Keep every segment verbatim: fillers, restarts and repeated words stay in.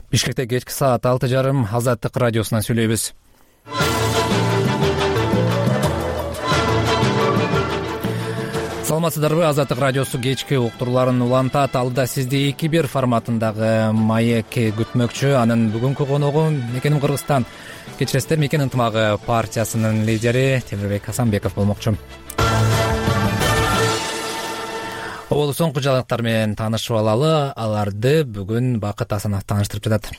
Бишкекте кечки саат алты жарым Азаттык радиосунан сүйлөйбүз. Саламатсыздарбы? Азаттык радиосу кечки уктурларын улантат. Алда сизди эки бир форматындагы маек күтмөкчү. Анын бүгүнкү коногу Мекеним Кыргызстан кечиресиздер Мекен ынтымагы партиясынын лидери Темирбек Асанбеков болмокчу. Оболу соңку жаңылыктар менен таанышып алалы. Аларды бүгүн Бакыт Асанов тааныштырып жатат.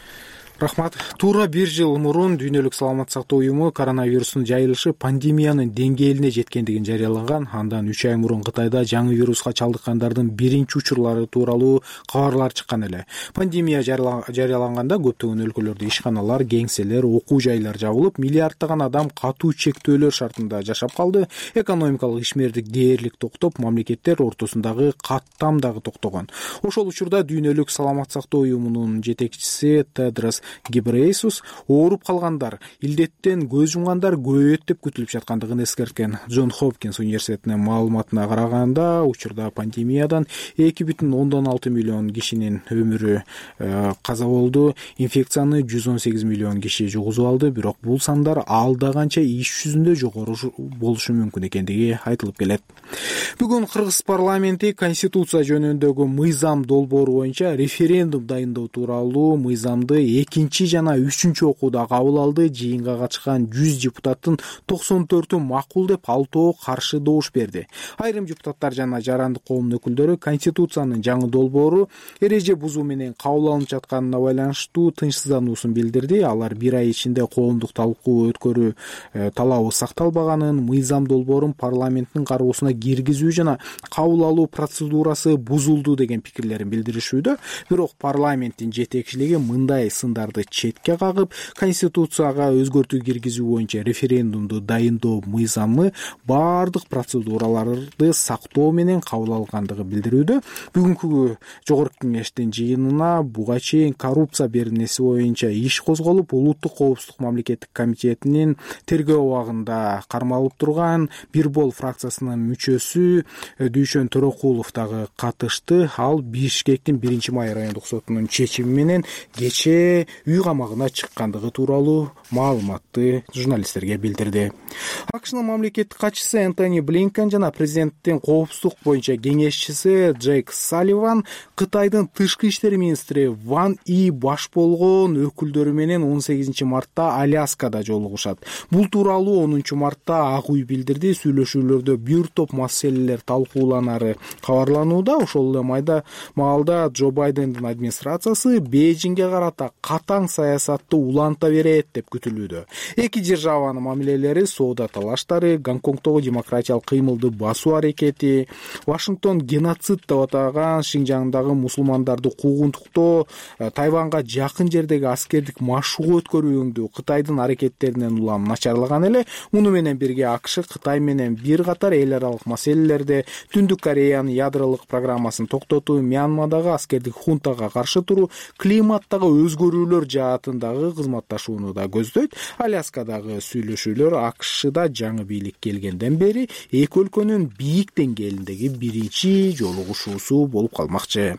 Рахмат. Туура бир жыл мурун Дүйнөлүк саламаттык сактоо уюму коронавирустун жайылышы пандемиянын деңгээлине жеткендигин жарыялаган. Андан үч ай мурун Кытайда жаңы вируска чалдыккандардын биринчи учурлары тууралуу кабарлар чыккан эле. Пандемия жарыяланганда көптөгөн өлкөлөрдө ишканалар, кеңселер, окуу жайлар жабылып, миллиарддаган адам катуу чектөөлөр шартында жашап калды. Экономикалык ишмердик дээрлик токтоп, мамлекеттер ортосундагы каттам дагы токтогон. Ошол учурда Дүйнөлүк саламаттык сактоо уюмунун жетекчиси Тедрос Гебрейсус ооруп калгандар, илдеттен көз жумгандар көбөйөт деп күтүлүп жаткандыгын эскерткен. Джон Хопкинс университетинин маалыматына караганда, учурда пандемиядан эки бүтүн ондон алты миллион кишинин өмүрү каза болду, инфекцияны жүз он сегиз миллион киши жугузуп алды, бирок бул сандар алда канча иш жүзүндө жогору болушу мүмкүн экендиги айтылып келет. Бүгүн Кыргыз парламенти конституция жөнүндөгү мыйзам долбоору боюнча референдум дайындоо тууралуу мыйзамды экинчи жана үчүнчү окууда кабыл алды. Жыйынга катышкан жүз депутаттын токсон төртү макул деп, алтоо каршы добуш берди. Айрым депутаттар жана жарандык коомдун өкүлдөрү конституциянын жаңы долбоору эреже бузуу менен кабыл алынып жатканына байланыштуу тынчсыздануусун билдирди. Алар бир ай ичинде коомдук талкуу өткөрүү талабы сакталбаганын, мыйзам долбоорун парламенттин кароосуна киргизүү жана кабыл алуу процедурасы бузулду деген пикирлерин билдиришүүдө. Бирок парламенттин жетекчилиги мындай сындарды четке кагып, конституцияга өзгөртүү киргизүү боюнча референдумду дайындоо мыйзамы баардык процедураларды сактоо менен кабыл алгандыгы билдирүүдө. Бүгүнкү жогорку кеңештин жыйынына буга чейин коррупция беренеси боюнча иш козголуп, улуттук коопсуздук мамлекеттик комитетинин тергөө абагында кармалып турган Бирбол фракциясынын мүчөсү Дүйшөн Төрөкулов дагы катышты. Ал Бишкектин биринчи май райондук сотунун чечими менен кечээ үй камагына чыккандыгы тууралуу маалыматты журналисттерге билдирди. АКШнын мамлекеттик катчысы Энтони Блинкен жана президенттин коопсуздук боюнча кеңешчиси Джейк Салливан Кытайдын тышкы иштер министри Ван И баш болгон өкүлдөрү менен он сегизинчи мартта Аляскада жолугушат. Бул тууралуу онунчу мартта Ак үй билдирди. Сүйлөшүүлөрдө бир топ маселелер талкууланары кабарланууда. Ошол эле майда маалда Джо Байдендин администрациясы Бейжиңге карата катаң саясатты уланта берет деп күтүлүүдө. Эки державанын мамилелери, соода талаштары, Гонконгдогу демократиялык кыймылды басуу аракети, Вашингтон геноцид деп атаган Шинжаңдагы мусулмандарды куугунтуктоо, Тайванга жакын жердеги аскердик машыгуу өткөрүүндү Кытайдын аракеттеринен улам начарлаган эле. Муну менен бирге АКШ Кытай менен бир катар эл аралык маселелерде Түндүк Кореянын ядролук программасын токтотуу, Мьянмадагы аскердик хунтага каршы туруу, климаттагы өзгөрүүлөр жаатындагы кызматташууну да көздөйт. Аляскадагы сүйлөшүүлөр АКШда жаңы бийлик келгенден бери эки өлкөнүн бийик деңгээлиндеги биринчи жолугушуусу болуп калмакчы.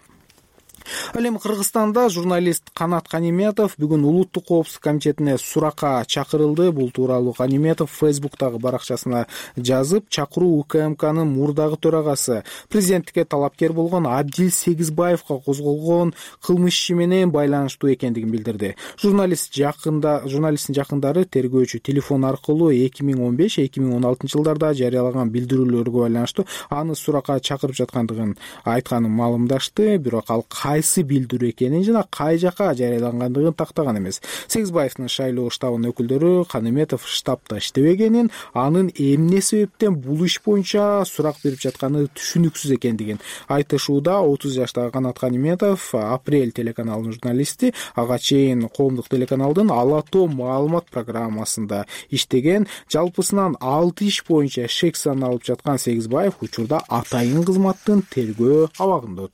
Ал эми Кыргызстанда журналист Канат Каниметов бүгүн улуттук коопсуздук комитетине суракка чакырылды. Бул тууралуу Каниметов Фейсбуктагы баракчасына жазып, чакыруу УКМКнын мурдагы төрагасы, президенттикке талапкер болгон Абдил Сегизбаевка козголгон кылмыш иши менен байланыштуу экендигин билдирди. Журналист жакында журналисттин жакындары тергөөчү телефон аркылуу эки миң он беш эки миң он алтынчы жылдарда жарыялаган билдирүүлөргө байланыштуу аны суракка чакырып жаткандыгын айтканын маалымдашты. Бирок ал кайсы билдирүү экенин жана кай жака жарыялангандыгын тактаган эмес. Сегизбаевдин шайлоо штабынын өкүлдөрү Каниметов штабта иштебегенин, анын эмне себептен бул иш боюнча сурак берип жатканы түшүнүксүз экендигин айтышууда. отуз жаштагы Канат Каниметов Апрель телеканалынын журналисти, ага чейин коомдук телеканалдын Ала тоо маалымат программасында иштеген. Жалпысынан алты иш боюнча шек саналып жаткан Сегизбаев учурда атайын кызматтын тергөө абагында отурат.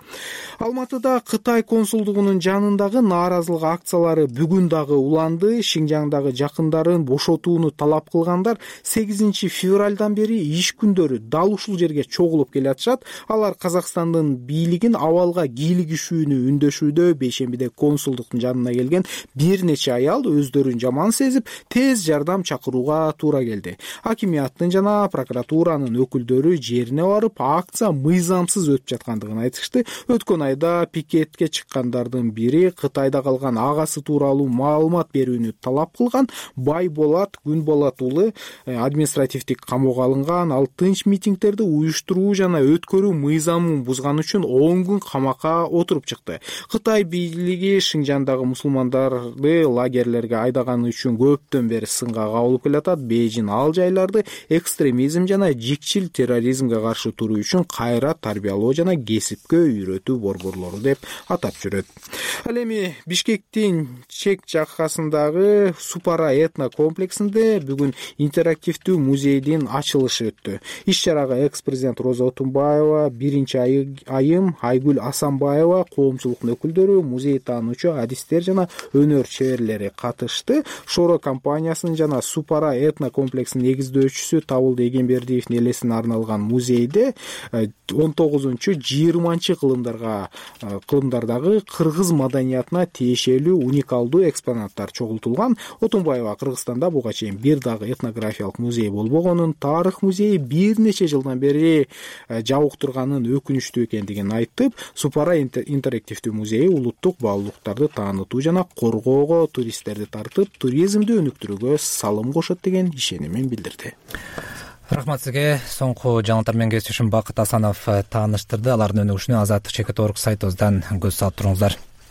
Алматыда Кытай консулдугунун жанындагы нааразылык акциялары бүгүн дагы уланды. Шинжаңдагы жакындарын бошотууну талап кылгандар сегизинчи февралдан бери иш күндөрү дал ушул жерге чогулуп келатышат. Алар Казакстандын бийлигин абалга кийлигишүүнү үндөшүүдө. Бейшембиде консулдуктун жанына келген бир нече аял өздөрүн жаман сезип, тез жардам чакырууга туура келди. Акимияттын жана прокуратуранын өкүлдөрү жерине барып, акция мыйзамсыз өтүп жаткандыгын айтышты. Өткөн айда пикетке чыккандардын бири Кытайда калган агасы тууралуу маалымат берүүнү талап кылган. Байболот Күнболот уулу административдик камоого алынган. Ал тынч митингдерди уюштуруу жана өткөрүү мыйзамын бузган үчүн он күн камакка отуруп чыкты. Кытай бийлиги Шинжаңдагы мусулмандарды лагерлерге айдаганы үчүн көптөн бери сынга кабылып келатат. Бейжин ал жайларды экстремизм жана жикчил терроризмге каршы туруу үчүн кайра тарбиялоо жана кесипкө үйрөтүү борборлору деп атап жүрөт. Ал эми Бишкектин чек жакасындагы Супара этно комплексинде бүгүн интерактивдүү музейдин ачылышы өттү. Иш-чарага экс-президент Роза Отунбаева, биринчи айым Айгүл Асанбаева, коомчулуктун өкүлдөрү, музей таануучу адистер жана өнөр чеберлери катышты. Шоро компаниясынын жана Супара этно комплексинин негиздөөчүсү Табылды Эгембердиевдин элесине арналган музейде он тогузунчу жыйырманчы кылымдарга кылымдардагы кыргыз маданиятына тиешелүү уникалдуу экспонаттар чогултулган. Отунбаева Кыргызстанда буга чейин бир дагы этнографиялык музей болбогонун, тарых музейи бир нече жылдан бери жабык турганын өкүнүчтүү экендигин айтып, Супара интерактивдүү музейи улуттук баалуулуктарды таанытуу жана коргоого, туристтерди тартып, туризмди өнүктүрүүгө салым кошот деген ишенимин билдирди. Рахмат сизге. Соңку жаңылыктар менен кесиптешим Бакыт Асанов тааныштырды. Алардын өнүгүшүнө Азаттык чекит орг сайтыбыздан көз салып туруңуздар.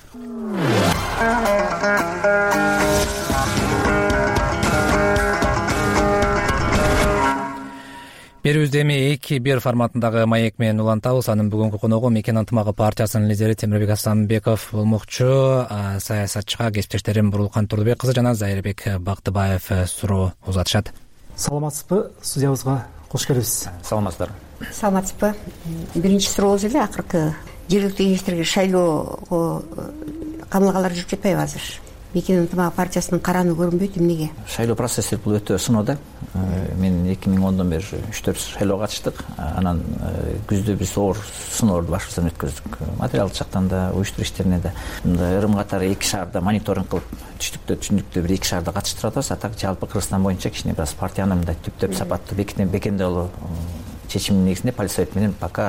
Берүүбүздү эми эки бир форматындагы маек менен улантабыз. Анын бүгүнкү коногу Мекен ынтымагы партиясынын лидери Темирбек Асанбеков болмокчу. Саясатчыга кесиптештерим Бурулкан Турдубек кызы жана Зайырбек Бактыбаев суроо узатышат. Саламатсызбы, студиябызга кош келипсиз. Саламатсыздар. Саламатсызбы. Биринчи суроо эле акыркы жергиликтүү кеңештерге шайлоого камалгалар жүрүп жатпайбы азыр? Мекен ынтымагы партиясынын караны көрүнбөйт, эмнеге? Шайлоо процесси бул өтө сыноодо. Мен эки миң ондон бери үч төрт шайлоого катыштык. Анан күздө биз оор сыноорду башыбыздан өткөздүк. Материалдык жактан да, уюштуруу иштерине да. Мындай ырым катары эки шаарда мониторинг кылып, түштүктө, түндүктө бир эки шаарда катыштырып атабыз. А так жалпы Кыргызстан боюнча кичине бир аз партияны мындай түптөп сапаттуу бекемделүү чечимдин негизинде политсовет менен пока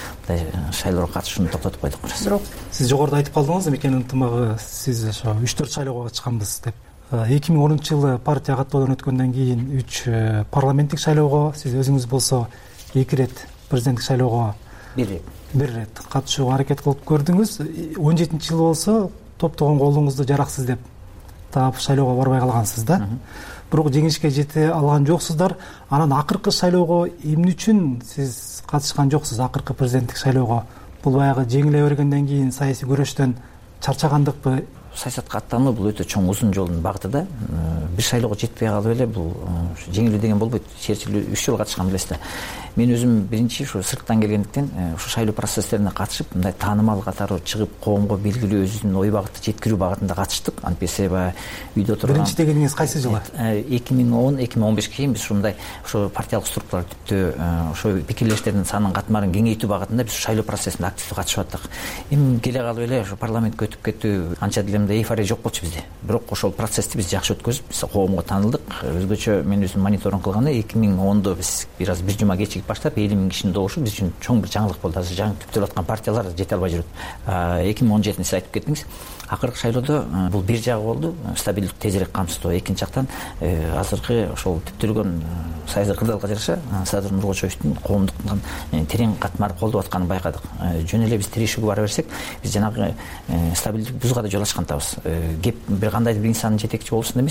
шайлоого катышууну токтотуп койдук. Бирок сиз жогоруда айтып калдыңыз, Мекен ынтымагы сиз ошо үч төрт шайлоого чыкканбыз деп. эки миң онунчу жылы партия каттоодон өткөндөн кийин үч парламенттик шайлоого, сиз өзүңүз болсо эки ирет президенттик шайлоого бир рет бир ирет катышууга аракет кылып көрдүңүз. он жетинчи жылы болсо топтогон колуңузду жараксыз деп таап шайлоого барбай калгансыз да. Бирок жеңишке жете алган жоксуздар. Анан акыркы шайлоого эмне үчүн сиз катышкан жоксуз? Акыркы президенттик шайлоого бул баягы жеңиле бергенден кийин саясий күрөштөн чарчагандыкпы? Саясатка аттануу бул өтө чоң узун жолдун багыты да. Бир шайлоого жетпей калып эле бул жеңилүү деген болбойт. Черчилль үч жыл катышкан билесиз да. Мен өзүм биринчи ушу сырттан келгендиктен ушу шайлоо процесстерине катышып, мындай таанымал катары чыгып, коомго белгилүү өзүнүн ой багытты жеткирүү багытында катыштык. Антпесе баягы үйдө турган. Биринчи дегениңиз кайсы жылы? эки миң он эки миң он бешке чейин биз ушундай ошо партиялык структуралар түптөө, ошо пикирлештердин санын катмарын кеңейтүү багытында биз шайлоо процессине активдүү катышып аттык. Эми келе калып эле ошо парламентке өтүп кетүү анча деле мындай эйфория жок болчу бизде. Бирок ошол процессти биз жакшы өткөзүп, биз коомго таанылдык. Өзгөчө мен өзүм мониторинг кылганда эки миң ондо биз бир аз бир жума кечигип баштап элүү миң кишинин добушу биз үчүн чоң бир жаңылык болду. Азыр жаңы түптөлүп аткан партиялар жете албай жүрөт. эки миң он жетинчи сиз айтып кеттиңиз. Акыркы шайлоодо бул бир жагы болду, стабилдик тезирээк камсыздоо. Экинчи жактан азыркы ошол түптөлгөн саясий кырдаалга жараша Садыр Нуркочоевдун коомдуктун терең катмар колдоп атканын байкадык. Жөн эле биз тирешүүгө бара берсек, биз жанагы стабилдик бузууга да жол ачкан атабыз. Кеп бир кандайдыр бир инсандын жетекчи болуусунда эмес, мамлекет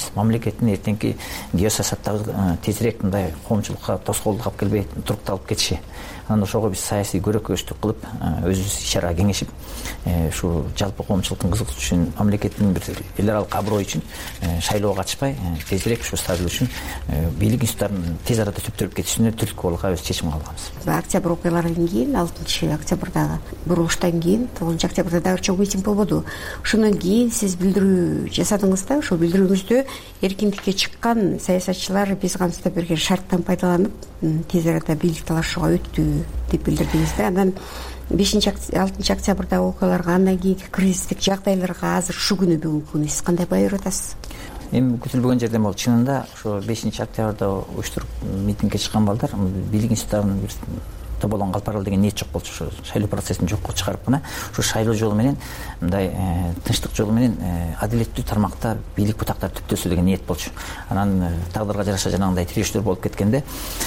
мамлекеттин эртеңки геосаясаттагы тезирээк мындай коомчулукка тоскоолдук алып келбей турукталып кетиши. Анан ошого биз саясий көрөкөчтүк кылып, өзүбүз иш-чара кеңешип, ушу жалпы коомчулуктун кызыгуучусу үчүн, мамлекеттин бир эл аралык аброю үчүн шайлоого катышпай, тезирээк ушу стабилдүү үчүн бийлик институттарынын тез арада түптөлүп кетишине түрткү болууга өз чечим кылганбыз. Октябрь окуяларынан кийин, алтынчы октябрдагы бурулуштан кийин, тогузунчу октябрда дагы чоң митинг болбоду. Ошондон кийин сиз билдирүү жасадыңыз да, ошол билдирүүңүздө эркиндикке чыккан саясатчылар биз камсыздап берген шарттан пайдаланып, тез арада бийлик талашууга өттү деп билдирдиңиз да. Анан бешинчи алтынчы октябрдагы окуяларга, андан кийинки кризистик жагдайларга азыр ушу күнү бүгүнкү күнү сиз кандай баа берип атасыз? Эми күтүлбөгөн жерден болду. Чынында ошо бешинчи октябрда уюштуруп митингге чыккан балдар бийлик институттарынын бир тоболон калпаралы деген ниет жок болчу. Ошо шайлоо процессин жокко чыгарып гана ушу шайлоо жолу менен, мындай тынчтык жолу менен адилеттүү тармакта бийлик бутактар түптөсө деген ниет болчу. Анан тагдырга жараша жанагындай тирешүүлөр болуп кеткенде,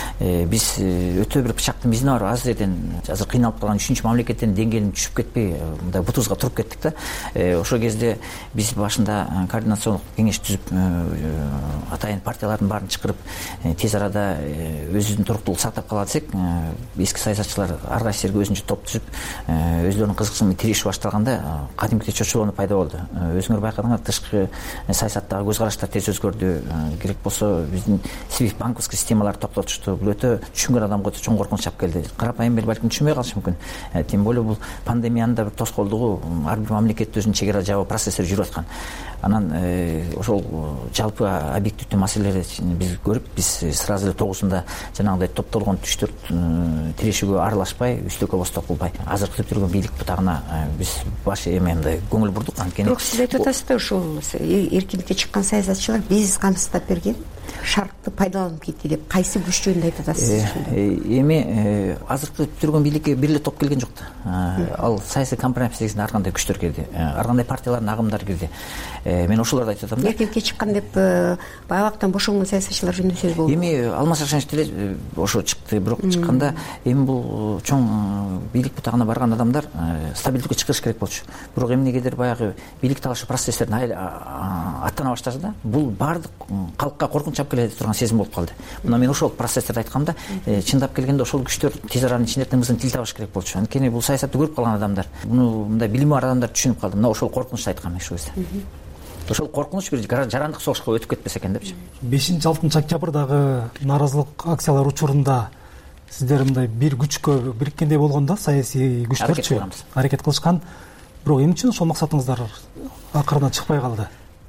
биз өтө бир бычактын мизине барып аз жерден азыр кыйналып калган үчүнчү мамлекеттин деңгээлине түшүп кетпей, мындай бутубузга туруп кеттик да. Ошол кезде биз башында координациондук кеңеш түзүп, атайын партиялардын баарын чакырып, тез арада өзүбүздүн туруктуулукту сактап кала десек, эски саясатчылар ар кайсы жерге өзүнчө топ түзүп, өзлөрүнүн кызыкчылыгы менен тирешип башталганда кадимкидей чочулоону пайда болду. Өзүңөр байкадыңар, тышкы саясаттагы көз караштар тез өзгөрдү. Керек болсо биздин свифт банковский системаларды токтотушту. Бул өтө түшүнгөн адамга өтө чоң коркунуч алып келди. Карапайым эл балким түшүнбөй калышы мүмкүн. Тем более бул пандемиянын да бир тоскоолдугу, ар бир мамлекетте өзүнүн чек ара жабуу процесстери жүрүп аткан. Анан ошол жалпы объективдүү маселелерди биз көрүп, биз сразу эле тогузунда жанагындай топтолгон үч төрт тирешүүгө аралашпай, үстөккө босток кылбай, азыркы түп жүргөн бийлик бутагына биз баш эмемде көңүл бурдук. Анткени бирок сиз айтып атасыз да, ушул эркиндикке чыккан саясатчылар биз камсыздап берген шартты пайдаланып кетти деп кайсы күч жөнүндө айтып атасыз? Эми азыркы жүргөн бийликке бир эле топ келген жок да. Ал саясий компромисс негизинде ар кандай күчтөр кирди, ар кандай партиялардын агымдары кирди. Мен ошолорду айтып атам да. Эркиндикке чыккан деп байбактан бошонгон саясатчылар жөнүндө сөз болду. Эми Алмаз Шакшанович деле ошо чыкты, бирок чыкканда эми бул чоң бийлик бутагына барган адамдар стабилдүүлүккө чыгыш керек болчу. Бирок эмнегедир баягы бийлик талашуу процесстерин аттана баштады да. Бул баардык калкка коркунуч алып келе турган сезим болуп калды. Мына мен ошол процесстерди айткамда, чындап келгенде ошол күчтөр тез аранын ичинде тымызын тил табыш керек болчу. Анткени бул саясатты көрүп калган адамдар, муну мындай билими бар адамдар түшүнүп калды. Мына ошол коркунучту айткам мен ошол кезде. Ошол коркунуч бир жарандык согушка өтүп кетпесе экен депчи. бешинчи алтынчы октябрдагы нааразылык акциялары учурунда сиздер мындай бир күчкө бириккендей болгондо, саясий күчтөрчү аракет кылышкан. Бирок эмне үчүн ошол максатыңыздар акырына чыкпай калды?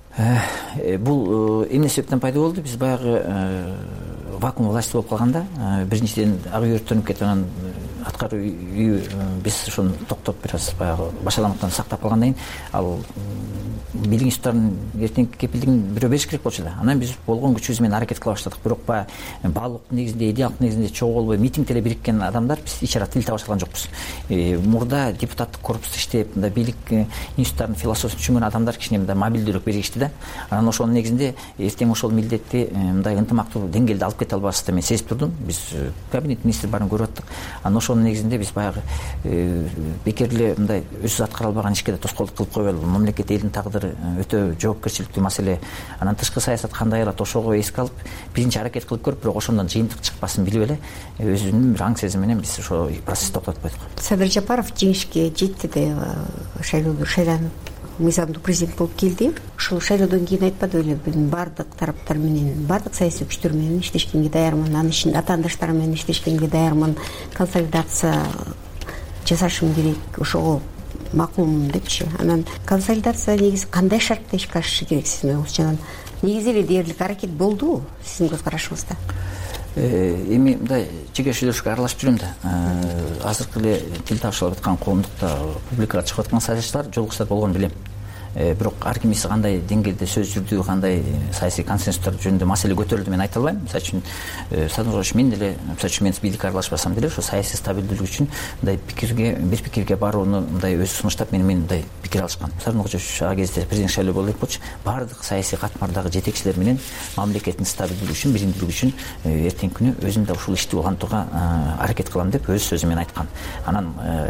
Бул эмне себептен пайда болду? Биз баягы вакуум власти болуп калганда, биринчиден ак үй өрттөнүп кетип, анан аткаруу үйү биз ошону токтоп бир аз баягы башаламыктан сактап калгандан кийин, ал бийлик институттарынын эртеңки кепилдигин бирөө бериш керек болчу да. Анан биз болгон күчүбүз менен аракет кыла баштадык. Бирок баягы баалуулук негизинде, идеалдык негизинде чогуу болбой, митингде эле бириккен адамдар биз ич ара тил таба алган жокпуз. Мурда депутаттык корпуста иштеп, мындай бийлик институттарынын философиясын түшүнгөн адамдар кичине мындай мобилдүүрөөк биригишти да. Анан ошонун негизинде эртең ошол милдетти мындай ынтымактуу деңгээлде алып кете албашты мен сезип турдум. Биз кабинет министр баарын көрүп аттык. Анан ошонун негизинде биз баягы бекер эле мындай өзү аткара албаган ишке да тоскоолдук кылып койбойлу. Мамлекет элдин тагдыры өтө жоопкерчиликтүү маселе. Анан тышкы саясат кандай кылат, ошого эске алып биринчи аракет кылып көрүп, бирок ошондон жыйынтык чыкпасын билип эле өзүнүн бир аң сезими менен биз ошо процессти токтотуп койдук. Садыр Жапаров жеңишке жетти деп шайлоодо шайланып мыйзамдуу президент болуп келди. Ушул шайлоодон кийин айтпады беле, мен баардык тараптар менен, баардык саясий күчтөр менен иштешкенге даярмын, анын ичинде атаандаштарым менен иштешкенге даярмын, консолидация жасашым керек, ошого макулмун депчи. Анан консолидация негизи кандай шартта ишке ашышы керек сиздин оюңузча? Негизи эле дээрлик аракет болду сиздин көз карашыңызда? Эми мындай чегешүүлөшкө аралашып жүрөм да. Азыркы эле тил табышып аткан коомдукта публикага чыгып аткан саясатчылар жолугуштар болгонун билем. Бирок ар кимиси кандай деңгээлде сөз жүрдү, кандай саясий консенсустар жөнүндө маселе көтөрүлдү мен айта албайм. Мисалы үчүн Садыр мен деле, мисалы үчүн мен бийликке аралашпасам деле ошо саясий стабилдүүлүк үчүн мындай пикирге, бир пикирге барууну мындай өзү сунуштап менен мындай пикир алышкан. Садыр ага кезде президент шайлоо болуп болчу. Баардык саясий катмардагы жетекчилер менен мамлекеттин стабилдүүлүгү үчүн, биримдүүлүгү үчүн эртеңки күнү өзүм да ушул ишти улантууга аракет кылам деп өз сөзү менен айткан. Анан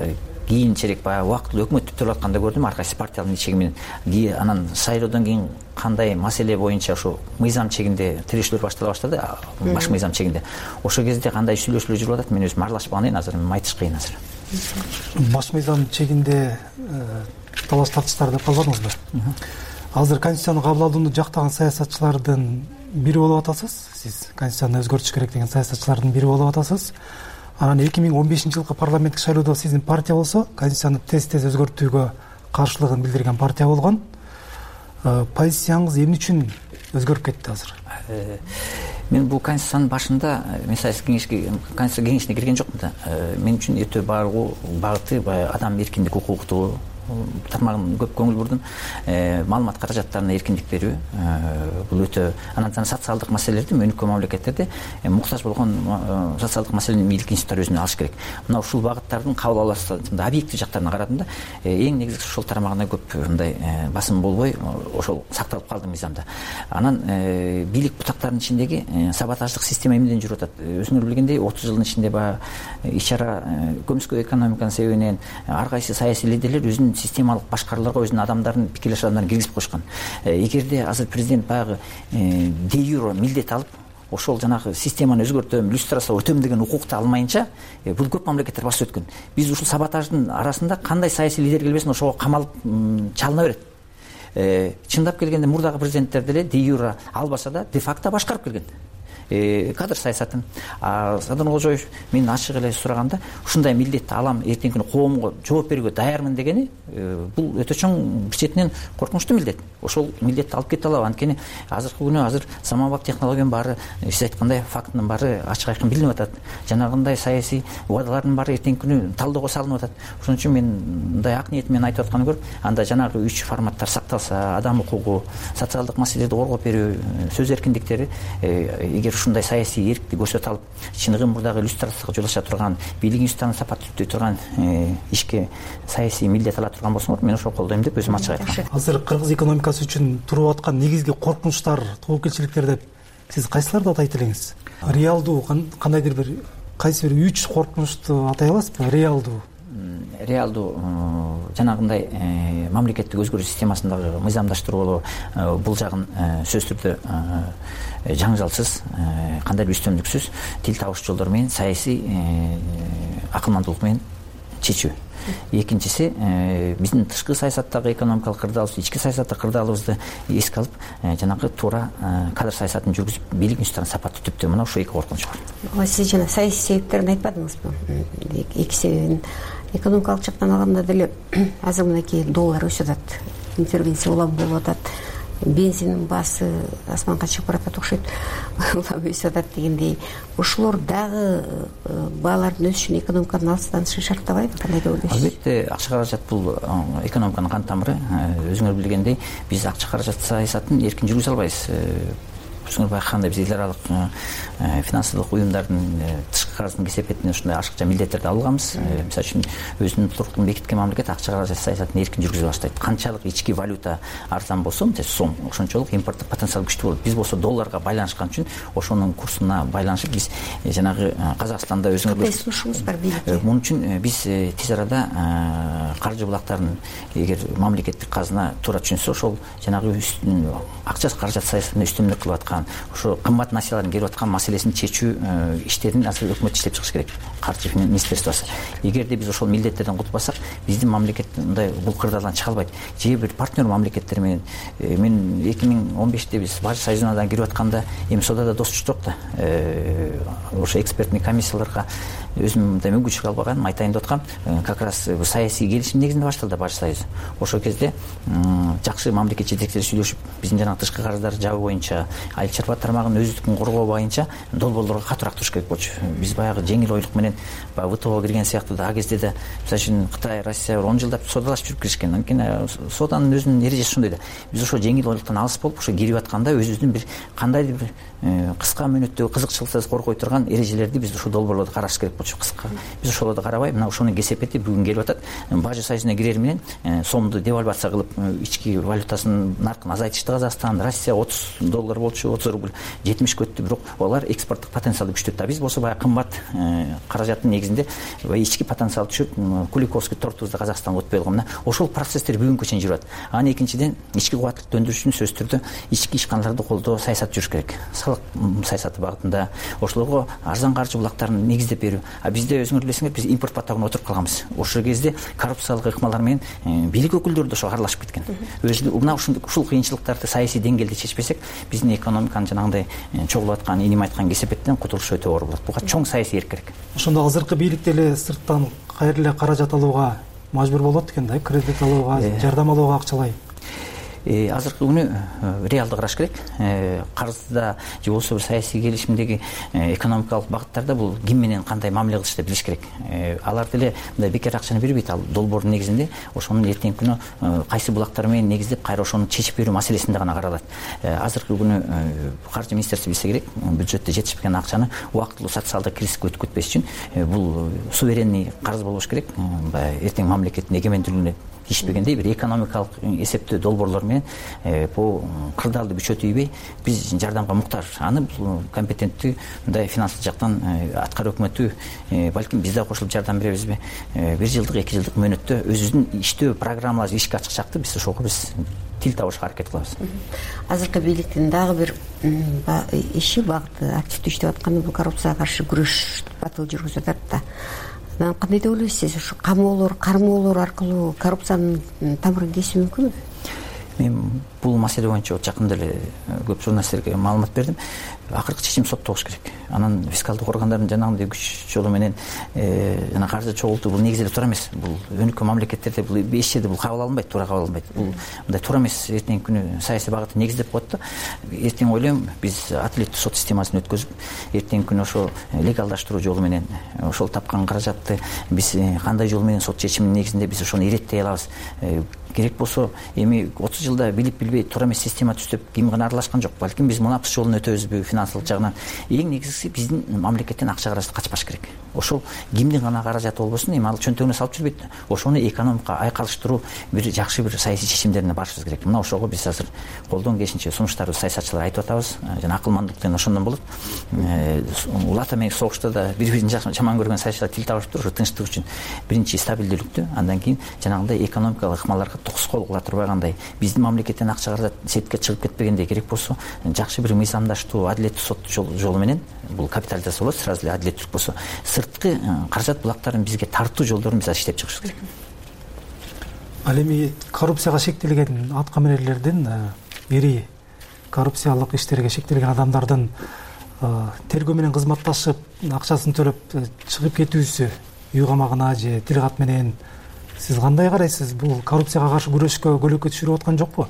кийинчерээк баягы убактылуу өкмөт түзүлүп атканда көрдүм, ар кайсы партиялардын чеги менен. Анан шайлоодон кийин кандай маселе боюнча ушу мыйзам чегинде тирешүүлөр баштала баштады, баш мыйзам чегинде. Ошол кезде кандай сүйлөшүүлөр жүрүп атат, мен өзүм аралашпаган элем, азыр айтыш кыйын азыр. Баш мыйзам чегинде талаш тартыштар деп калбадыңызбы? Азыр конституцияны кабыл алууну жактаган саясатчылардын бири болуп атасыз. Сиз конституцияны өзгөртүш керек деген саясатчылардын бири болуп атасыз. Анан эки миң он бешинчи жылкы парламенттик шайлоодо сиздин партия болсо, конституцияны тез-тез өзгөртүүгө каршылыгын билдирген партия болгон. Позицияңыз эмне үчүн өзгөрүп кетти азыр? Мен бул конституциянын башында, мен саясий кеңешке, конституция кеңешине кирген жокмун да. Мен үчүн өтө бааргу багыты адам эркиндик, укуктуу тармагына көп көңүл бурдум. Маалымат каражаттарына эркиндик берүү, бул өтө анан социалдык маселелерди өнүккөн мамлекеттерде муктаж болгон социалдык маселени бийлик институттары өзүнө алыш керек. Мына ушул багыттардын кабыл алуусунда объектив жактарына карадым да, эң негизги ошол тармагына көп мындай басым болбой, ошол сакталып калды мыйзамда. Анан бийлик бутактарынын ичиндеги саботаждык система эмнеден жүрүп атат? Өзүңөр билгендей, отуз жылдын ичинде баягы ич-чара көмүскө экономиканын себебинен ар кайсы саясий лидерлер өзүнүн системалык башкарууларга өзүнүн адамдарын, пикирлеш адамдарын киргизип койшкан. Эгерде азыр президент баягы де юре милдет алып, ошол жанагы системаны өзгөртөм, иллюстрация өтөм деген укукту алмайынча, бул көп мамлекеттер басып өткөн. Биз ушул саботаждын арасында кандай саясий лидер келбесин ошого камалып чалына берет. Чындап келгенде мурдагы президенттер деле де юре албаса да де факто башкарып келген. Кадр саясатын. Садыркожоев мен ачык эле сураганда, ушундай милдетти алам, эртеңки күнү коомго жооп берүүгө даярмын дегени, бул өтө чоң бир четинен коркунучтуу милдет. Ошол милдетти алып кете алабы? Анткени азыркы күнү азыр заманбап технологиянын баары, сиз айткандай фактынын баары ачык айкын билинип атат. Жанагындай саясий убадалардын баары эртеңки күнү талдөөгө салынып атат. Ошон үчүн мен мындай ак ниет менен айтып атканды көрүп, анда жанагы үч форматтар сакталса, адам укугу, социалдык маселелерди коргоп берүү, сөз эркиндиктери, эгер ушундай саясий эркиндик көрсөтө алып, чыныгы мурдагы иллюстрацияга жолоша турган, бийлик институттарын сапат түзөй турган ишке саясий милдет ала турган болсоңор, мен ошол колдойм деп өзүм ачык айткам. Азыр кыргыз экономикасы үчүн туруп аткан негизги коркунучтар, тобокелчиликтер деп сиз кайсыларды атайт элеңиз? Реалдуу кандайдыр бир кайсы бир үч коркунучту атай аласызбы? Реалдуу реалдуу жанагындай мамлекеттик өзгөрүү системасындагы мыйзамдаштыруу болобу, бул жагын сөзсүз түрдө жаңжалсыз, кандайдыр үстөмдүксүз тил табыш жолдору менен, саясий акылмандуулук менен чечүү. Экинчиси, биздин тышкы саясаттагы экономикалык кырдаалыбызды, ички саясаттагы кырдаалыбызды эске алып, жанагы туура кадр саясатын жүргүзүп, бийлик институттарын сапаттуу түптөө. Мына ушул эки коркунуч бар. Сиз жана саясий себептерин айтпадыңызбы? Эки себебин экономикалык жактан алганда деле азыр мынакей доллар өсүп атат, интервенция улам болуп атат, бензиндин баасы асманга чыгып баратат окшойт, улам өсүп атат дегендей. Ошолор дагы баалардын өсүшүнө экономиканын алыстанышы шарттабайбы? Кандай деп ойлойсуз? Албетте, акча каражат бул экономиканын кан тамыры. Өзүңөр билгендей, биз акча каражат саясатын эркин жүргүзө албайбыз. Өзүңөр байкагандай, биз эл аралык финансылык уюмдардын тышкы карыздын кесепетинен ушундай ашыкча милдеттерди алганбыз. Мисалы үчүн өзүнүн туруктун бекиткен мамлекет акча каражат саясатын эркин жүргүзө баштайт. Канчалык ички валюта арзан болсо, сом, ошончолук импорттук потенциал күчтүү болот. Биз болсо долларга байланышкан үчүн ошонун курсуна байланышып биз жанагы Казакстанда өзүңөр сунушубуз бар бийликке. Мунун үчүн биз тез арада каржы булактарын эгер мамлекеттик казына туура түшүнсө, ошол жанагы акча каражат саясатына үстөмдүк кылып аткан, ошо кымбат насыялардын келип аткан маселесин чечүү иштерин азыр өкмөт иштеп чыгыш керек, каржы министерствосу. Эгерде биз ошол милдеттерден кутулбасак, биздин мамлекет мындай бул кырдаалдан чыга албайт. Же бир партнер мамлекеттер менен, мен эки миң он беште биз Бажы союзуна кирип атканда, эми содада достук жок да, ошо экспертный комиссияларга өзүм мындай мүмкүнчүлүк албаганым, айтайын деп аткам, как раз саясий келишим негизинде башталды Бажы союзу. Ошол кезде жакшы мамлекет жетекчилери сүйлөшүп, биздин жанагы тышкы карыздар жабуу боюнча, айыл чарба тармагынын өздүктүн коргоо боюнча долбоорлорго катуураак туруш керек болчу. Биз баягы жеңил ойлук менен баягы ВТОго кирген сыяктуу да, а кезде да, мисалы үчүн Кытай, Россия он жылдап содалашып жүрүп киришкен. Анткени соданын өзүнүн эрежеси ушундай да. Биз ошо жеңил ойлуктан алыс болуп, ошо кирип атканда өзүбүздүн бир кандайдыр бир кыска мөөнөттөгү кызыкчылыксыз коргой турган эрежелерди биз ушул долбоорлордо караш керек болчу. болчу кыска. Биз ошолорду карабай мына ошону кесепетип бүгүн келип атат. Бажы союзуна кирер менен сомду девальвация кылып ички валютасынын наркын азайтышты Казакстан. Россия отуз доллар болчу, отуз рубль жетимишке өттү, бирок алар экспорттук потенциалды күчтөттү. Биз болсо баягы кымбат каражаттын негизинде ички потенциал түшүп, Куликовский тортубузду Казакстанга өтпөй калган. Ошол процесстер бүгүнгө чейин жүрүп атат. Анан экинчиден ички кубаттыкты өндүрүш үчүн сөзсүз түрдө ички ишканаларды колдоо саясаты жүрүш керек. Салык саясаты багытында ошолорго арзан каржы булактарын негиздеп берүү. А бизде өзүңөр билесиңер, биз импорт батагына отуруп калганбыз. Ошол кезде коррупциялык ыкмалар менен бийлик өкүлдөрү да ошо аралашып кеткен. Өзү мына ушул кыйынчылыктарды саясий деңгээлде чечпесек, биздин экономиканын жанагындай чогулуп аткан, инем айткан кесепеттен кутулуш өтө оор болот. Буга чоң саясий эрк керек. Ошондо азыркы бийлик деле сырттан кайра эле каражат алууга мажбур болот экен да, кредит алууга, жардам алууга акчалай. Азыркы күнү реалды караш керек. Карызда же болбосо бир саясий келишимдеги экономикалык багыттарда бул ким менен кандай мамиле кылышты билиш керек. Алар деле мындай бекер акчаны бербейт, ал долбоордун негизинде ошонун эртеңки күнү кайсы булактар менен негиздеп кайра ошону чечип берүү маселесинде гана каралат. Азыркы күнү каржы министрлиги билсе керек, бюджетте жетишпеген акчаны убактылуу социалдык кризиске өткөтпөш үчүн бул суверенный карыз болуш керек. Эртең мамлекеттин эгемендүүлүгүнө ишпегендей бир экономикалык эсептөө долбоорлор менен бул кырдаалды күчөтүүбөй биз жардамга муктаж. Аны компетенттүү мындай финансылык жактан аткар өкмөтү балким биз да кошулуп жардам беребизби? Бир жылдык, эки жылдык мөөнөттө өзүбүздүн иштөө программаларды ишке ачыкчакты, биз ошого биз тил табышка аракет кылабыз. Азыркы бийликтин дагы бир иши багыты активдүү иштеп атканы бул коррупцияга каршы күрөш батыл жүргүзүп атат да. Кандай деп ойлойсуз, ушу камоолор, кармоолор аркылуу коррупциянын тамырын кесүү мүмкүнбү? Мен бул маселе боюнча жакында эле көп журналисттерге маалымат бердим. Акыркы чечим сотто болуш керек. Анан фискалдык органдардын жанагындай күч жолу менен жана каржы чогултуу бул негизи эле туура эмес. Бул өнүккөн мамлекеттерде бул эч жерде бул кабыл алынбайт, туура кабыл алынбайт. Бул мындай туура эмес. Эртеңки күнү саясий багытты негиздеп коет да. Эртең ойлойм, биз адилеттүү сот системасын өткөзүп, эртеңки күнү ошо легалдаштыруу жолу менен ошол тапкан каражатты биз кандай жол менен сот чечиминин негизинде биз ошону иреттей алабыз. Керек болсо эми отуз жылда билип билбей туура эмес система түзүп ким гана аралашкан жок. Балким биз мунапыс жолун өтөбүзбү финансылык жагынан. Эң негизгиси биздин мамлекеттен акча каражаты качпаш керек. Ошол кимдин гана каражаты болбосун, эми ал чөнтөгүнө салып жүрбөйт. Ошону экономикага айкалыштыруу бир жакшы бир саясий чечимдерине барышыбыз керек. Мына ошого биз азыр колдон келишинче сунуштарды саясатчылар айтып атабыз. Жана акылмандык деген ошондон болот. Улат эмес согушта да бири-бирин жаман көргөн саясатчылар тил табышыптыр. Ошо тынчтык үчүн биринчи стабилдүүлүктү, андан кийин жанагындай экономикалык ыкмаларга токус кол кыла турбагандай, биздин мамлекеттен акча каражат сетке чыгып кетпегендей, керек болсо жакшы бир мыйзамдаштуу, адилеттүү сот жолу менен бул капитализация болот, сразу эле адилеттүүлүк болсо сырткы каражат булактарын бизге тартуу жолдорун биз иштеп чыгышыбыз керек. Ал эми коррупцияга шектелген аткаминерлердин, ири коррупциялык иштерге шектелген адамдардын тергөө менен кызматташып, акчасын төлөп чыгып кетүүсү үй камагына же тил кат менен сиз кандай карайсыз? Бул коррупцияга каршы күрөшкө көлөкө түшүрүп аткан жокпу?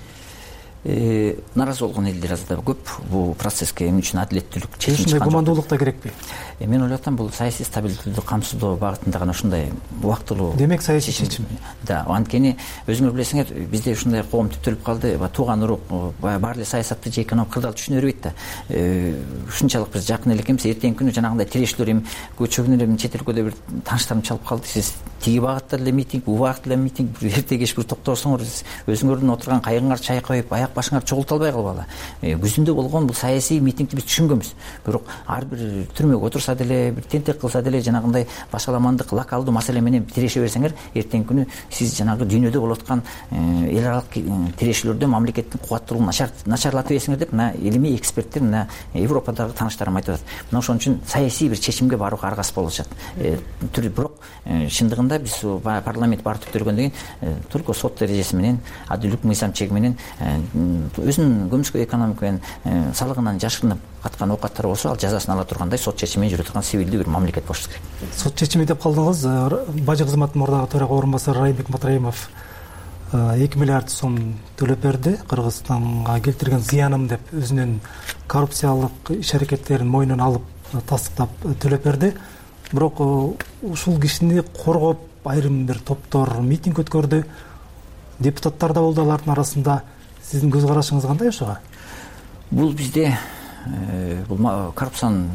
Наразы болгон элдер азыр көп. Бул процесске эмне үчүн адилеттүүлүк чечим чыккан? Ушундай гумандуулук да керекпи? Мен ойлоп атам, бул саясий стабилдүүлүктү камсыздоо багытында гана ушундай убактылуу. Демек саясий чечим. Да, анткени өзүңөр билесиңер, бизде ушундай коом түптөлүп калды. Тууган урук баары эле саясатты же экономик кырдаалды түшүнө бербейт да. Ушунчалык биз жакын эле экенбиз. Эртеңки күнү жанагындай тирешүүлөр эми көчөгүнөр эми чет өлкөдө бир тааныштарым чалып калды. Сиз тиги багытта эле митинг, бул багытта эле митинг, эрте кеч бир токтосоңор, өзүңөрдүн отурган кайыгыңарды чайкап, аяк башыңарды чогулта албай калбалы. Күзүндө болгон бул саясий митингди биз түшүнгөнбүз. Бирок ар бир түрмөгө отурса деле, бир тентек кылса деле жанагындай башаламандык, локалдуу маселе менен тиреше берсеңер, эртеңки күнү сиз жанагы дүйнөдө болуп аткан эл аралык тирешүүлөрдө мамлекеттин кубаттуулугун начар начарлатып ийсиңер деп мына илимий эксперттер, мына Европадагы тааныштарым айтып атат. Мына ошон үчүн саясий бир чечимге барууга аргасыз болуп атат. Бирок чындыгында биз парламент баары түптөлгөндөн кийин только сот эрежеси менен, адилдүүлүк мыйзам чеги менен өзүнүн көмүскө экономика менен салыгынан жашырынып каткан оокаттар болсо, ал жазасын ала тургандай сот чечими менен жүрө турган сивилдүү бир мамлекет болуш керек. Сот чечими деп калдыңыз. Бажы кызматынын мурдагы төрага орун басары Райымбек Матраимов эки миллиард сом төлөп берди. Кыргызстанга келтирген зыяным деп өзүнүн коррупциялык иш аракеттерин мойнуна алып тастыктап төлөп берди. Бирок ушул кишини коргоп айрым бир топтор митинг өткөрдү. Депутаттар да болду алардын арасында. Сиздин көз карашыңыз кандай ошого? Бул бизде бул коррупциянын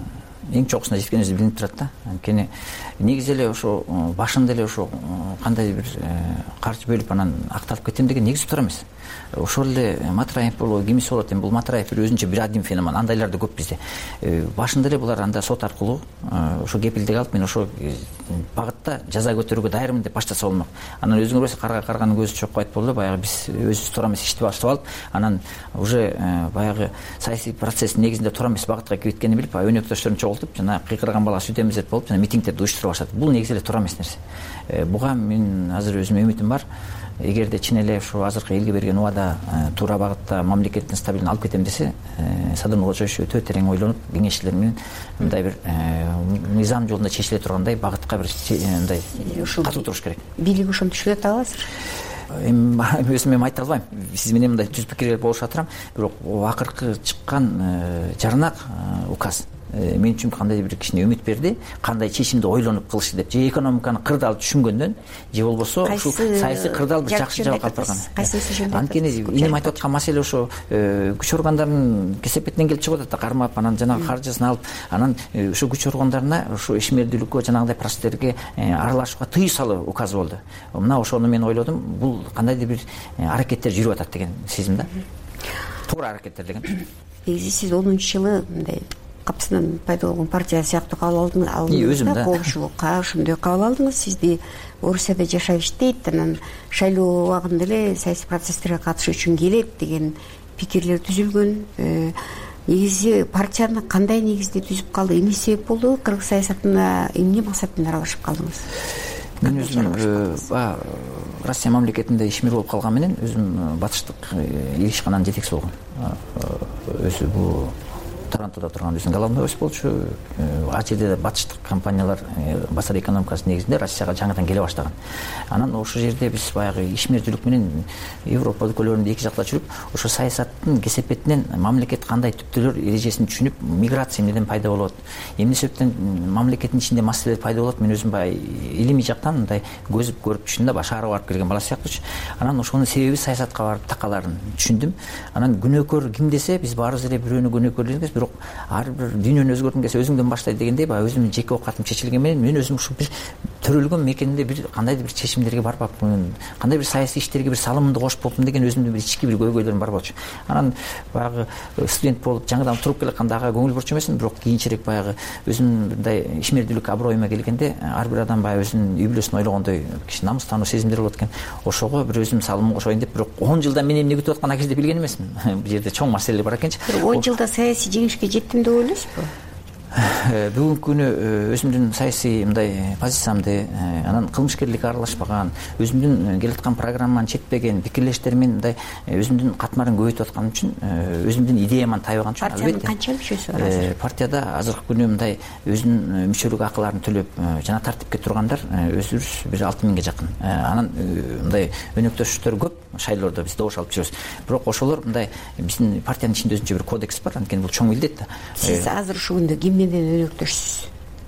эң чоңусуна жеткенибиз билинип турат да. Анткени негизи эле ошо башында эле ошо кандай бир каржы бөлүп анан акталып кетем деген негизи туура эмес. Ошол эле Матраев болобу, кимиси болот, эми бул Матраев бир өзүнчө бир один феномен, андайлар да көп бизде. Башында эле булар анда сот аркылуу ошо кепилдик алып, мен ошо багытта жаза көтөрүүгө даярмын деп баштаса болмок. Анан өзүңөр көрсөң карга карганын көзү чок айтып болду, баягы биз өзүбүз туура эмес ишти баштап алып, анан уже баягы саясий процесс негизинде туура эмес багытка кирип кеткенин билип, өнөктөштөрүн чогултуп, жана кыйкырган бала сүт эмизет болуп, жана митингдерди уюштура баштады. Бул негизи эле туура эмес нерсе. Буга мен азыр өзүмө үмүтүм бар. Эгерде чын эле ушу азыркы элге берген убада туура багытта мамлекеттин стабилдигин алып кетем десе, Садыр Нуркожоевич өтө терең ойлонуп, кеңешчилер менен мындай бир мыйзам жолунда чечиле тургандай багытка бир мындай катуу туруш керек. Бийлиги ошону түшүнөт аласызбы? Эми өзүм эми айта албайм. Сиз менен мындай жүз пикирге болушуп атырам, бирок акыркы чыккан жарнак указ мен үчүн кандай бир кичине үмүт берди. Кандай чечимди ойлонуп кылышы деп, же экономиканы кырдаал түшүнгөндөн, же болбосо ушу саясий кырдаал бир жакшы жабык алып барган. Анткени эми айтып аткан маселе ошо күч органдарынын кесепетинен келип чыгып атат да, кармап, анан жанагы каржысын алып, анан ушу күч органдарына ушу ишмердүүлүккө, жанагындай процесстерге аралашууга тыюу салуу указы болду. Мына ошону мен ойлодум, бул кандайдыр бир аракеттер жүрүп атат деген сезим да. Туура аракеттер деген. Негизи сиз онунчу жылы мындай капсынан пайда болгон партия сыяктуу кабыл алдыңыз да, коомчулукка ошондой кабыл алдыңыз. Сизди Орусияда жашап иштейт, анан шайлоо убагында эле саясий процесстерге катышуу үчүн келет деген пикирлер түзүлгөн. Негизи партияны кандай негизде түзүп калды, эмне себеп болду? Кыргыз саясатына эмне максат менен аралашып калдыңыз? Мен өзүм Россия мамлекетинде ишмер болуп калган менен өзүм батыштык ишкананын жетекчиси болгом. Өзү бул Торонтодо турган өзүнүн головной оси болчу. Ал жерде батыштык компаниялар базар экономикасы негизинде Россияга жаңыдан келе баштаган. Анан ошол жерде биз баягы ишмердүүлүк менен Европа өлкөлөрүндө эки жакта жүрүп, ошо саясаттын кесепетинен мамлекет кандай түптөлөр эрежесин түшүнүп, миграция эмнеден пайда болот, эмне себептен мамлекеттин ичинде маселелер пайда болот, мен өзүм баягы илимий жактан мындай көзүп көрүп түшүндүм да, шаарга барып келген бала сыяктуучу. Анан ошонун себеби саясатка барып такаларын түшүндүм. Анан күнөөкөр ким десе, биз баарыбыз эле бирөөнү күнөөкөрлөйбүз, бирок ар бир дүйнөнү өзгөрткүң келсе өзүңдөн баштайт дегендей, баягы өзүмдүн жеке оокатым чечилген менен мен өзүм ушу бир төрөлгөн мекенде бир кандайдыр бир чечимдерге барбапмын, кандай бир саясий иштерге бир салымымды кошуп болупмун деген өзүмдүн бир ички бир көйгөйлөрүм бар болчу. Анан баягы студент болуп жаңыдан туруп келатканда ага көңүл бурчу эмесмин, бирок кийинчерээк баягы өзүм мындай ишмердүүлүк аброюма келгенде ар бир адам баягы өзүнүн үй бүлөсүн ойлогондой кичине намыстануу сезимдер болот экен. Ошого бир өзүм салымымды кошоюн деп, бирок он жылдан мен эмне күтүп аткан акезде билген эмесмин. Бул жерде чоң маселелер бар экенчи. он жылда саясий жеңишке жеттим деп ойлойсузбу? Бүгүнкү күнү өзүмдүн саясий мындай позициямды, анан кылмышкерликке аралашпаган, өзүмдүн келаткан программаны четпеген, пикирлештеримен мындай өзүмдүн катмарын көбөйтүп аткан үчүн, өзүмдүн идеяман тайбаган үчүн албетте. Партиянын канча мүчөсү бар? Партияда азыркы күнү мындай өзүнүн мүчөлүк акыларын төлөп жана тартипке тургандар өзүбүз бир алты миңге жакын. Анан мындай өнөктөштөр көп шайлоодо биз добуш алып жүрөбүз. Бирок ошолор мындай биздин партиянын ичинде өзүнчө бир кодекс бар, анткени бул чоң милдет да. Сиз азыр ушул күндө ким менен өнөктөшсүз?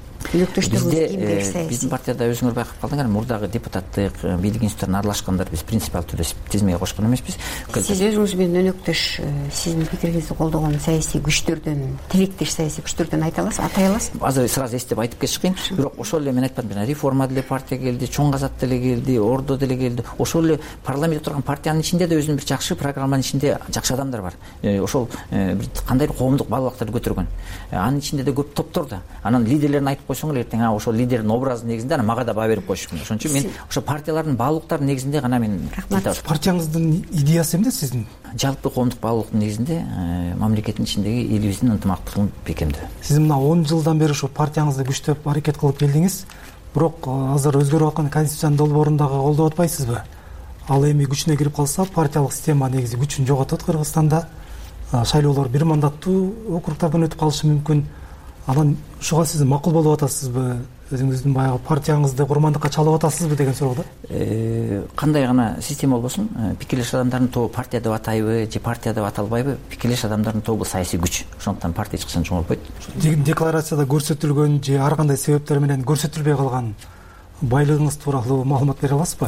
Биздин партияда өзүңөр байкап калдыңар, мурдагы депутаттык бийлик институттарына аралашкандар биз принципиалдуу түрдө тизмеге кошкон эмеспиз. Сиз өзүңүз менен өнөктөш, сиздин пикириңизди колдогон саясий күчтөрдөн, тилектеш саясий күчтөрдөн айта аласыз, атай аласызбы? Азыр сразу эстеп айтып кетиш кыйын, бирок ошол эле мен айтпадым, жана реформа деле партия келди, чоң казат деле келди, ордо деле келди. Ошол эле парламентте турган партиянын ичинде да өзүнүн бир жакшы программанын ичинде жакшы адамдар бар. Ошол бир кандай коомдук баалуулуктарды көтөргөн. Анын ичинде да көп топтор да. Анан лидерлерин айтып койсоң эле эртең ошол лидердин образы негизинде анан мага да баа берип коюшмун. Ошон үчүн мен ошо партиялардын баалуулуктары негизинде гана мен партияңыздын идеясы эмне сиздин? Жалпы коомдук баалуулуктун негизинде мамлекеттин ичиндеги элибиздин ынтымактуулугун бекемдөө. Сиз мына он жылдан бери ошо партияңызды күчтөп аракет кылып келдиңиз, бирок азыр өзгөрүп аткан конституциянын долбоорундагы колдоп атпайсызбы? Ал эми күчүнө кирип калса, партиялык система негизи күчүн жоготот Кыргызстанда. Шайлоолор бир мандаттуу округтардан өтүп калышы мүмкүн. Анан ушуга сиз макул болуп атасызбы? Өзүңүздүн баягы партияңызды курмандыкка чалып атасызбы деген суроо да. Кандай гана система болбосун, пикирлеш адамдардын тобу партия деп атайбы же партия деп аталбайбы, пикирлеш адамдардын тобу саясий күч. Ошондуктан партия эч качан чоңойбойт. Декларацияда көрсөтүлгөн же ар кандай себептер менен көрсөтүлбөй калган байлыгыңыз тууралуу маалымат бере аласызбы?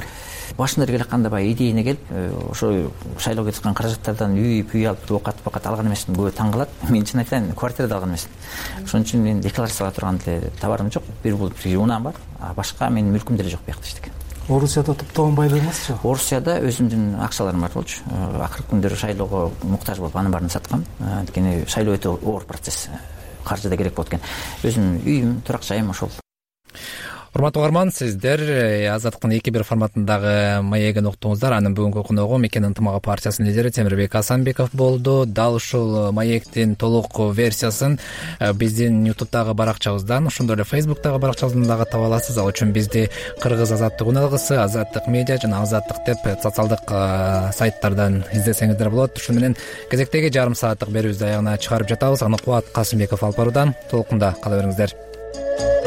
башында эле келатканда баягы идейне келип ошо шайлоого кетип аткан каражаттардан үй пүй алып оокат бокат алган эмесмин. Көбү таң калат. Мен чын айтайын, квартирада алган эмесмин. Ошон үчүн мен декларацияга турган деле товарым жок. Бир бул унаам бар, а башка менин мүлкүм деле жок биякта эчтеке. Орусияда топтогон байлыгыңызчы? Орусияда өзүмдүн акчаларым бар болчу. Акыркы күндөрү шайлоого муктаж болуп анын баарын саткам. Анткени шайлоо өтө оор процесс. Каржы да керек болот экен. Өзүмдүн үйүм, турак жайым ошол. Урматтуу угарман, сиздер Азаттыктын эки бир форматындагы маегин уктуңуздар. Анын бүгүнкү коногу Мекен ынтымагы партиясынын лидери Темирбек Асанбеков болду. Дал ушул маектин толук версиясын биздин ютубтагы баракчабыздан, ошондой эле фейсбуктагы баракчабыздан дагы таба аласыз. Ал үчүн бизди Кыргыз Азаттык үналгысы, Азаттык медиа жана Азаттык деп социалдык сайттардан издесеңиздер болот. Ушун менен кезектеги жарым сааттык берүүбүздү аягына чыгарып жатабыз. Аны Кубат Касымбеков алып баруудан. Толкунда кала бериңиздер.